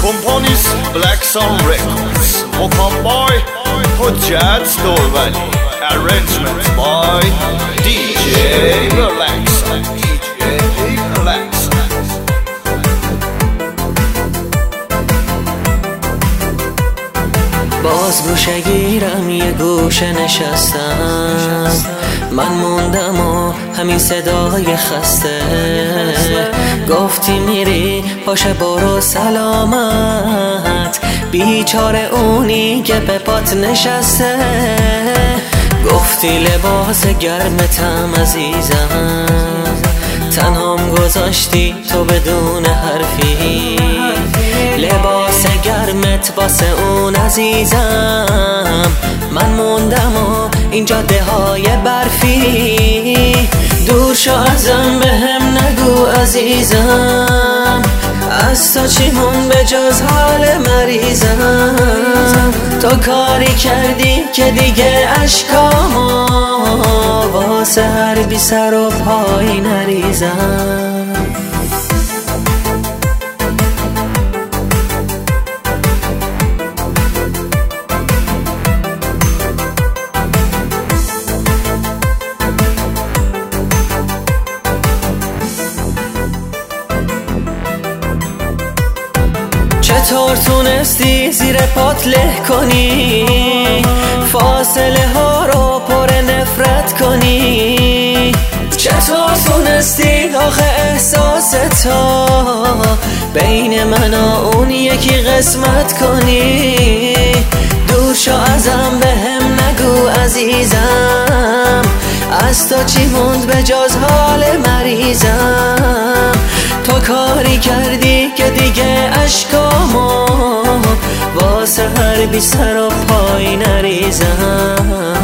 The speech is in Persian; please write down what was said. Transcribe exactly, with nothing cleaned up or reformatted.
کمپانیس Black Sun Records مکان بای حجت درولی Arrangement by دی جی Relaxon دی جی Relaxon. باز گوشه گیرم یه گوشه نشستم، من موندم و همین صدای خسته. گفتی میری باشه برو سلامت، بیچاره اونی که به پات نشسته. گفتی لباس گرمتم عزیزم، تنهام گذاشتی تو بدون حرفی. لباس گرمت واسه اون عزیزم، من موندم و این جاده های برفی. دور شو ازم بهم نگو عزیزم، از تو چی مون به جز حال مریضم. تو کاری کردی که دیگه اشکامو واسه هر بی سر و پای نریزم. چطور تونستی زیر پات له کنی، فاصله ها رو پر نفرت کنی؟ چطور تونستی آخه احساس تو بین من و اون یکی قسمت کنی؟ دور شو ازم بهم نگو عزیزم، از تو چی موند به جز حال مریضم. تو کاری کردی که دیگه اشکامو واسه هر بی سر و پای نریزم.